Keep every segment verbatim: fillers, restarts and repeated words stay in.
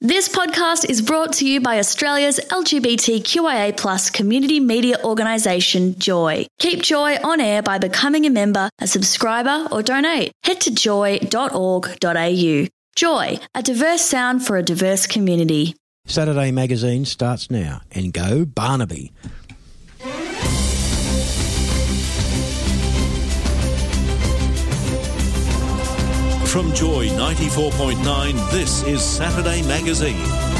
This podcast is brought to you by Australia's L G B T Q I A plus community media organisation, Joy. Keep Joy on air by becoming a member, a subscriber or donate. Head to joy dot org dot a u. Joy, a diverse sound for a diverse community. Saturday Magazine starts now, and go Barnaby. From Joy ninety-four point nine, this is Saturday Magazine.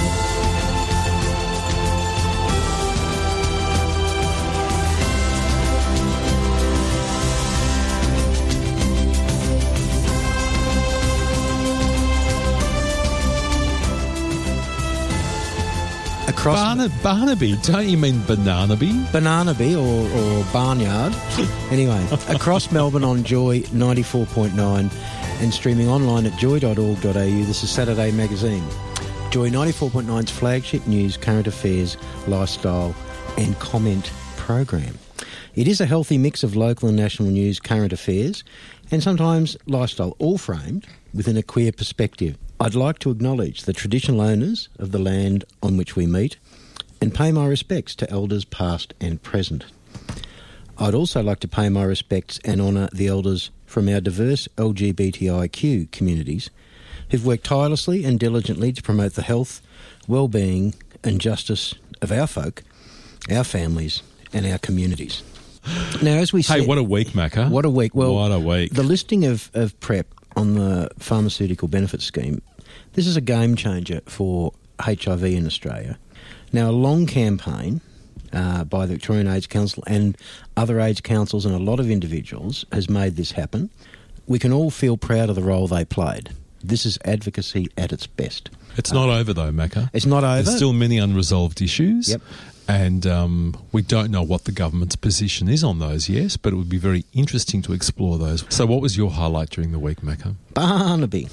Across Barna- Barnaby, don't you mean Bananaby? Bananaby or, or Barnyard. Anyway, across Melbourne on Joy ninety-four point nine and streaming online at joy dot org dot a u, this is Saturday Magazine. Joy ninety-four point nine's flagship news, current affairs, lifestyle and comment program. It is a healthy mix of local and national news, current affairs and sometimes lifestyle, all framed within a queer perspective. I'd like to acknowledge the traditional owners of the land on which we meet and pay my respects to elders past and present. I'd also like to pay my respects and honour the elders from our diverse L G B T I Q communities who've worked tirelessly and diligently to promote the health, well-being and justice of our folk, our families and our communities. Now, as we said... Hey, what a week, Macca. What a week. Well, what a week. The listing of, of PrEP on the pharmaceutical benefit scheme, this is a game changer for H I V in Australia. Now, a long campaign uh, by the Victorian AIDS Council and other AIDS councils and a lot of individuals has made this happen. We can all feel proud of the role they played. This is advocacy at its best. It's not uh, over, though, Macca. It's not over. There's still many unresolved issues. Yep. And um, we don't know what the government's position is on those yet, but it would be very interesting to explore those. So what was your highlight during the week, Macca? Barnaby.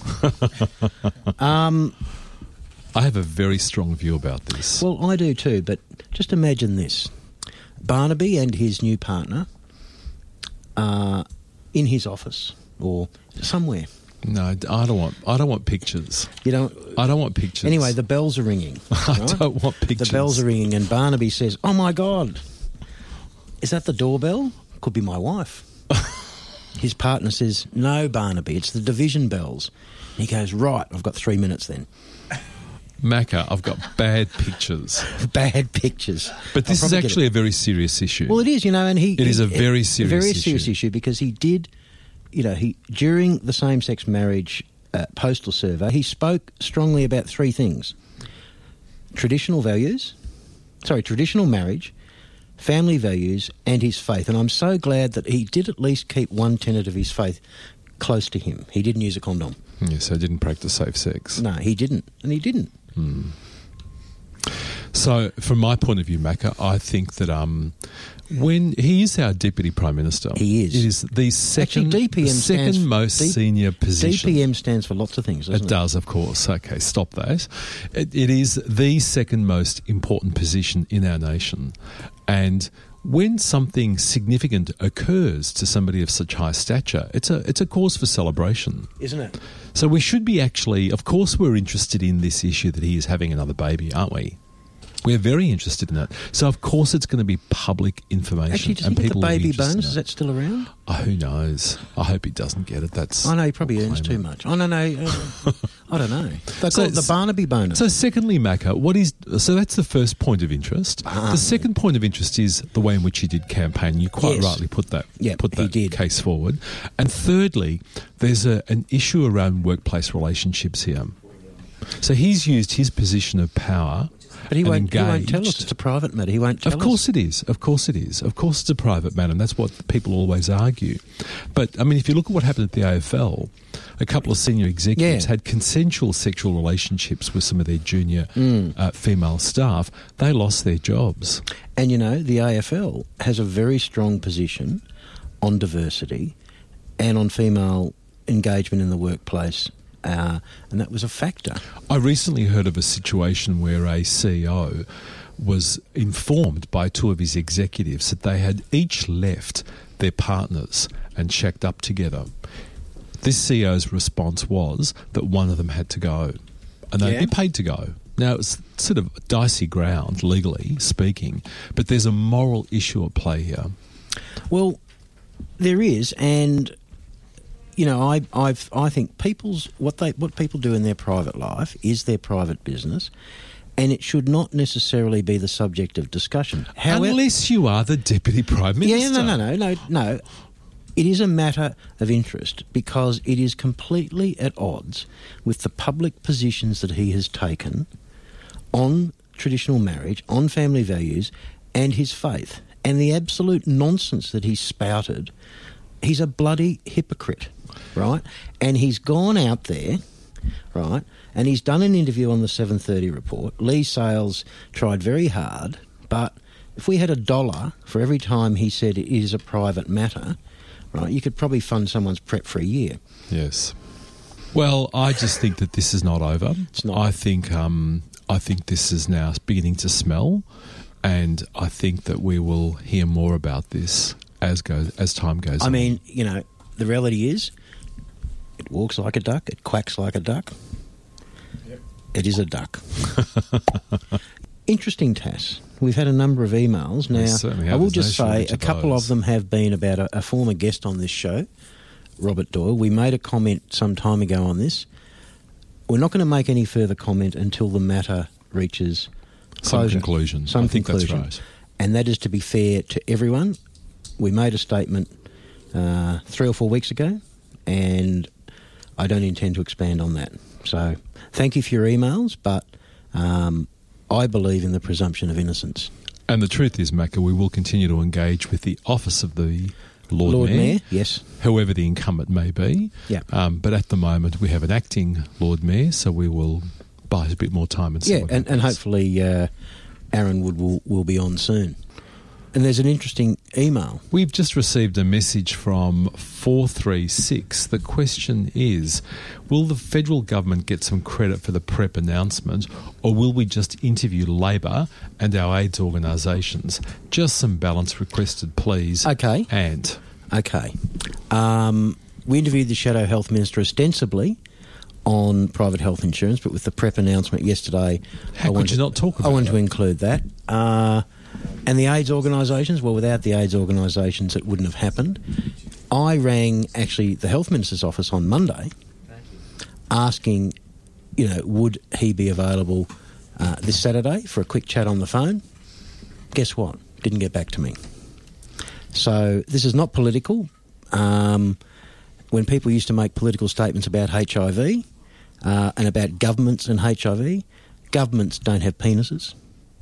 um, I have a very strong view about this. Well, I do too, but just imagine this. Barnaby and his new partner are in his office or somewhere. No, I don't want. I don't want pictures. You don't. I don't want pictures. Anyway, the bells are ringing. I right? don't want pictures. The bells are ringing, and Barnaby says, "Oh my God, is that the doorbell? Could be my wife." His partner says, "No, Barnaby, it's the division bells." He goes, "Right, I've got three minutes then." Macca, I've got bad pictures. Bad pictures. But this is actually a very serious issue. Well, it is, you know, and he. It is a very serious, a very issue. serious issue because he did. You know, he during the same-sex marriage uh, postal survey, he spoke strongly about three things: traditional values, sorry, traditional marriage, family values, and his faith. And I'm so glad that he did at least keep one tenet of his faith close to him. He didn't use a condom. Yeah, so he didn't practice safe sex. No, he didn't, and he didn't. Hmm. So, from my point of view, Macca, I think that um, when he is our Deputy Prime Minister, he is. It is the second, Actually, D P M the second stands, most D- senior position. D P M stands for lots of things, doesn't it? It does, of course. Okay, stop that. It, it is the second most important position in our nation, and when something significant occurs to somebody of such high stature, it's a it's a cause for celebration, isn't it? So we should be actually, of course, we're interested in this issue that he is having another baby, aren't we? We're very interested in that. So, of course, it's going to be public information. Actually, do you and think people the will be baby interested bonus, in is that still around? Oh, who knows? I hope he doesn't get it. That's I know he probably earns too much. I don't know. Uh, I don't know. They call it the Barnaby bonus. So, secondly, Macca, what is so that's the first point of interest. Barnaby. The second point of interest is the way in which he did campaign. You quite Yes. rightly put that Yep, put he that did. case forward. And thirdly, there's a, an issue around workplace relationships here. So he's used his position of power. But he and won't, he won't tell us. engaged. It's a private matter. He won't tell us. Of course it is. Of course it is. Of course it's a private matter, and that's what people always argue. But, I mean, if you look at what happened at the A F L, a couple of senior executives Yeah. had consensual sexual relationships with some of their junior Mm. uh, female staff. They lost their jobs. And, you know, the A F L has a very strong position on diversity and on female engagement in the workplace. Uh, and that was a factor. I recently heard of a situation where a C E O was informed by two of his executives that they had each left their partners and shacked up together. This C E O's response was that one of them had to go. and they'd Yeah. be paid to go. Now, it's sort of dicey ground, legally speaking, but there's a moral issue at play here. Well, there is, and you know, I I've, I think people's what they what people do in their private life is their private business, and it should not necessarily be the subject of discussion. However, Unless you are the Deputy Prime Minister. yeah, no, no, no, no, no. It is a matter of interest because it is completely at odds with the public positions that he has taken on traditional marriage, on family values, and his faith, and the absolute nonsense that he spouted. He's a bloody hypocrite, right? And he's gone out there, right, and he's done an interview on the seven thirty report. Lee Sales tried very hard, but if we had a dollar for every time he said it is a private matter, right, you could probably fund someone's prep for a year. Yes. Well, I just think that this is not over. It's not. I think um, I think this is now beginning to smell, and I think that we will hear more about this as goes as time goes I on. mean, you know, the reality is it walks like a duck, it quacks like a duck. Yep. It is a duck. Interesting, Tass. We've had a number of emails. Now, certainly have. I will There's just no say shortage a of couple those. of them have been about a, a former guest on this show, Robert Doyle. We made a comment some time ago on this. We're not going to make any further comment until the matter reaches Some closure. conclusion. Some I think that's conclusion. right. And that is to be fair to everyone. We made a statement uh, three or four weeks ago, and I don't intend to expand on that. So thank you for your emails, but um, I believe in the presumption of innocence. And the truth is, Macca, we will continue to engage with the office of the Lord, Lord Mayor, Mayor, yes. whoever the incumbent may be. Yeah. Um, but at the moment, we have an acting Lord Mayor, so we will buy a bit more time and see Yeah, what and, and happens. hopefully uh, Aaron Wood will, will be on soon. And there's an interesting email. We've just received a message from four three six. The question is, will the federal government get some credit for the PrEP announcement, or will we just interview Labor and our AIDS organisations? Just some balance requested, please. Okay. And Okay. Um, we interviewed the Shadow Health Minister ostensibly on private health insurance, but with the PrEP announcement yesterday... How I could wanted- you not talk about I wanted that? to include that. Uh, and the AIDS organisations, well, without the AIDS organisations, it wouldn't have happened. I rang, actually, the Health Minister's office on Monday asking, you know, would he be available uh, this Saturday for a quick chat on the phone? Guess what? Didn't get back to me. So this is not political. Um, when people used to make political statements about H I V uh, and about governments and H I V, governments don't have penises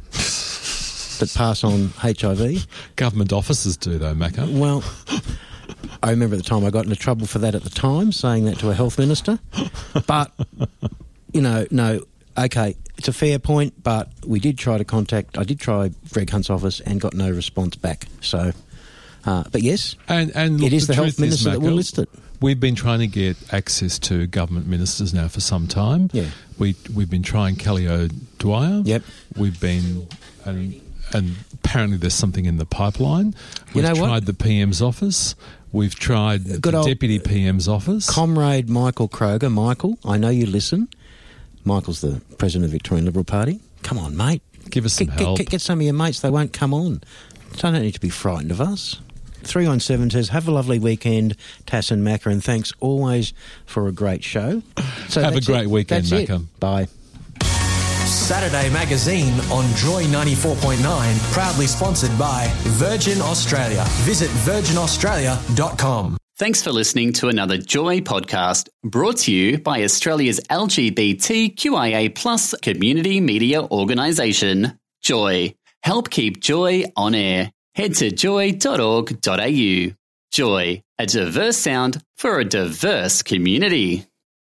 that pass on H I V. government officers do, though, Macca. Well, I remember at the time I got into trouble for that at the time, saying that to a health minister. But, you know, no, okay, it's a fair point, but we did try to contact, I did try Greg Hunt's office and got no response back. So, uh, but yes, And, and look, it is the, health truth is, minister that will Macca, list it. We've been trying to get access to government ministers now for some time. Yeah. We, we've been trying Kelly O'Dwyer. Yep. We've been... And, and apparently there's something in the pipeline. You We've know what? tried the P M's office. We've tried Good the old- Deputy P M's office. Comrade Michael Kroger. Michael, I know you listen. Michael's the president of the Victorian Liberal Party. Come on, mate. Give us some Get, help. get, get, get some of your mates. They won't come on. Don't need to be frightened of us. three one seven says, have a lovely weekend, Tass and Macca, and thanks always for a great show. So Have a that's great it. weekend, That's it. Macca. Bye. Saturday Magazine on Joy ninety-four point nine, proudly sponsored by Virgin Australia. Visit virgin australia dot com. Thanks for listening to another Joy podcast brought to you by Australia's L G B T Q I A plus community media organisation, Joy. Help keep Joy on air. Head to joy dot org dot a u. Joy, a diverse sound for a diverse community.